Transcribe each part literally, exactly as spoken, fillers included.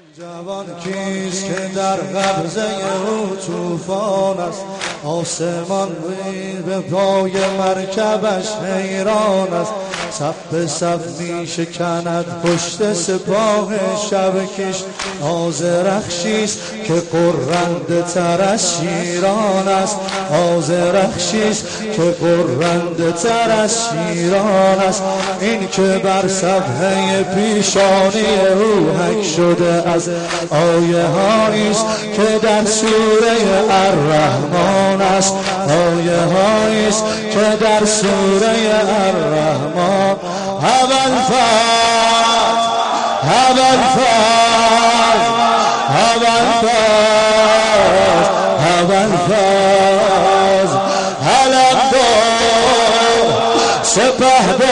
جوان کیست که در قبضه او طوفان است، آسمان روی به پای مرکبش حیران است. صف به صف می شکند پشت سپاه شبکش، آز رخشیست که قرنده تر از شیران است. آز رخشیست که قرنده تر از شیران است. این که بر صفحه پیشانی او حک شده از آیه هاییست که در سوره الرحمن است. آیه هاییست که در سوره الرحمن. اول فاز اول فاز اول فاز اول فاز علمدار سپهدار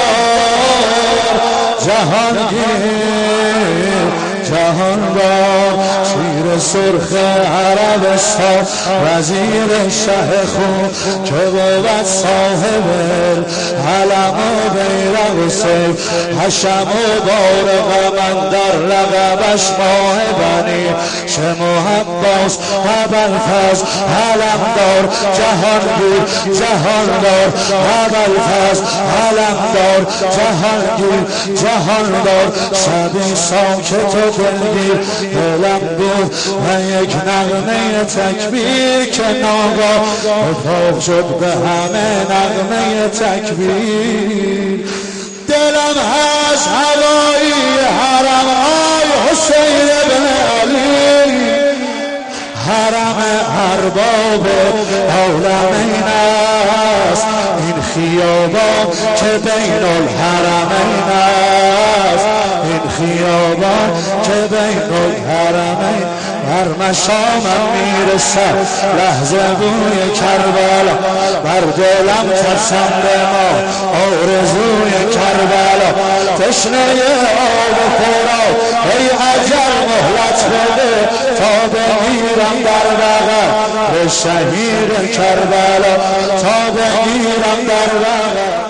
جهانگیر جهاندار شیر سرخ عربستان وزیر شه خون که بود صاحب علم و بیرق و سیف حشم و بارق من در لقبش ماه بنی شمو عباس ابوالفضل علمدار جهانگیر جهاندار ابوالفضل علمدار جهانگیر جهاندار شبی ساکت و دلگیر دلم بود و یک نغمه تکبیر که ناگاه اتفاق شد به همه نغمه تکبیر. دلم هست هوایی حرم آی حسین ابن علی، حرم ارباب عالمین است. این خیابان که بین الحرمین است، این خیابان که بین الحرمین. بر مشامم میرسد لحظه بوی کربلا، بر دلم ترسم به ما آرزوی کربلا. تشنه آب خورا ای اجل مهلت بده تا بمیرم در بغل به شهید کربلا، تا بمیرم در بغل.